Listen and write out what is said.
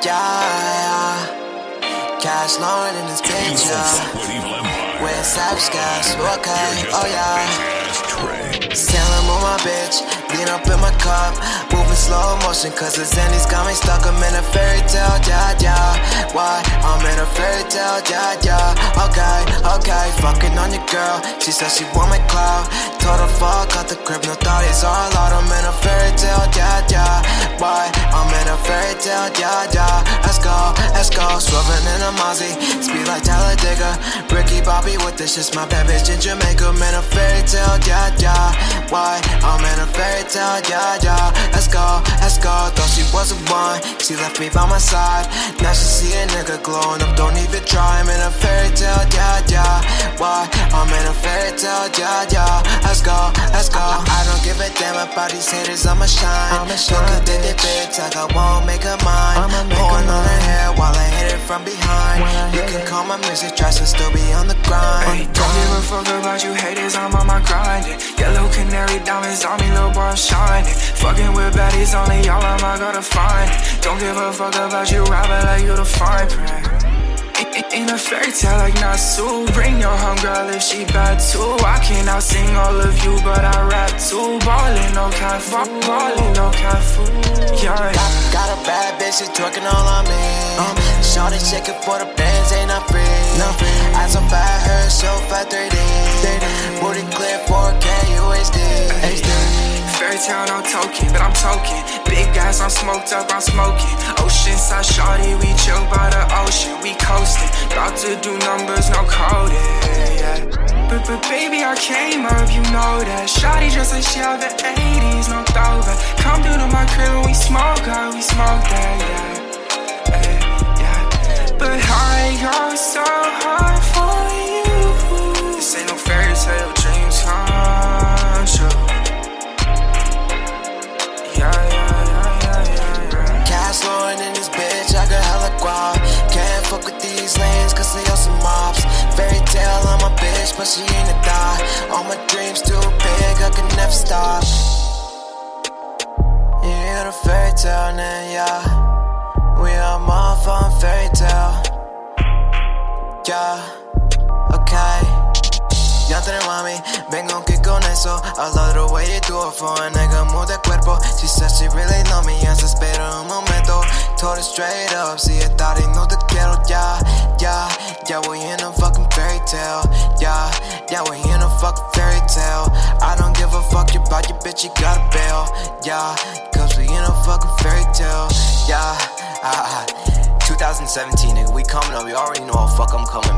yeah. Cash Lord in this bitch, yeah. With Savage Gas, okay, oh yeah. Sailing with my bitch, lean up in my cup, moving slow motion, cause the Xannies got me stuck. I'm in a fairy tale, yeah, yeah. Why? I'm in a fairy tale, yeah, yeah. Okay, fucking on your girl. She said she want my clout. Told her fuck out the crib, no thoughts are allowed. I'm in a fairy tale, yeah, yeah. Why? I'm in a fairy tale, yeah, yeah. Let's go, swerving in a Mozzie, speed like Talladega. Ricky Bobby with this, just my bad bitch in Jamaica. I'm in a fairy tale, yeah, yeah. Why? I'm in a fairy tale, yeah, yeah. Let's go, thought she wasn't one, she left me by my side. Now she see a nigga glowing up, don't even try. I'm in a fairy tale, yeah, yeah. Why? I'm in a fairy tale, yeah, yeah. Let's go. I don't give a damn about these haters, I'ma shine. Look at the bitch like I won't make her mine. Pulling on her hair while I hit it from behind. You can call my music trash and still be on the grind. Don't give a fuck about you haters, I'm on my grinding. Yellow canary diamonds on me, little boy, I'm shining. Fucking with baddies only, y'all I gotta find. Don't give a fuck about you, rapping like you the fine print. In a fairy tale like Nasu. Bring your home girl if she bad too. I can out sing all of you, but I rap too. Ballin' no kind food, yeah. Got a bad bitch, she twerking all on me. Shorty shaking for the bands, ain't not free. Eyes on fire, her so fat 3D. Booty clear 4K UHD. Fairy tale, no token, but I'm token. Big guys, I'm smoked up, I'm smoking. Oceanside shawty, we chill by the ocean. We coasting, about to do numbers, no coding, yeah. But baby, I came up, you know that. Shawty just like she out the 80s, no throwback. Come through to my crib and we smoke that, yeah. But I go so hard for you. This ain't no fairy tale, dreams come true. Cash Lord in this bitch, I got hella guap. Can't fuck with these lanes, cause they on some mobs. Fairy tale on my bitch, but she ain't a die. All my dreams too big, I can never stop. You hear the fairy tale, then yeah. We are motherfucking fairy tale. Yeah, okay. Ya te mami, vengo aquí con eso. I love the way you do it for a nigga, move that cuerpo. She said she really love me, ya se espera un momento. Told her straight up, si esta y no te quiero, yeah, we in a fucking fairy tale. Yeah, we in a fucking fairy tale. I don't give a fuck about your bitch, you gotta bail. Yeah, cause we in a fucking fairy tale. Yeah, 2017, nigga, we coming up, you already know how fuck I'm coming.